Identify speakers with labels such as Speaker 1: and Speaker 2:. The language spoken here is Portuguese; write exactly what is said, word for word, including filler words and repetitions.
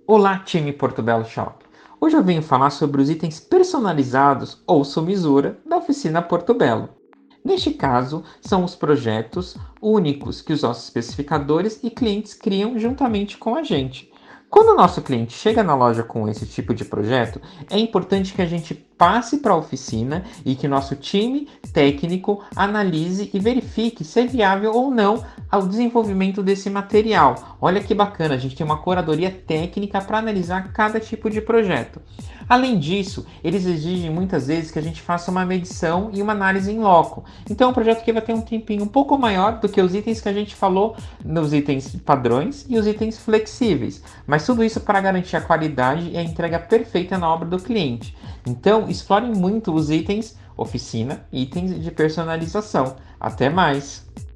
Speaker 1: Olá, time Portobello Shop! Hoje eu venho falar sobre os itens personalizados ou Sumisura da oficina Portobello. Neste caso, são os projetos únicos que os nossos especificadores e clientes criam juntamente com a gente. Quando o nosso cliente chega na loja com esse tipo de projeto, é importante que a gente passe para a oficina e que nosso time técnico analise e verifique se é viável ou não o desenvolvimento desse material. Olha que bacana, a gente tem uma curadoria técnica para analisar cada tipo de projeto. Além disso, eles exigem muitas vezes que a gente faça uma medição e uma análise em loco. Então é um projeto que vai ter um tempinho um pouco maior do que os itens que a gente falou nos itens padrões e os itens flexíveis. Mas tudo isso para garantir a qualidade e a entrega perfeita na obra do cliente. Então explorem muito os itens oficina, itens de personalização. Até mais!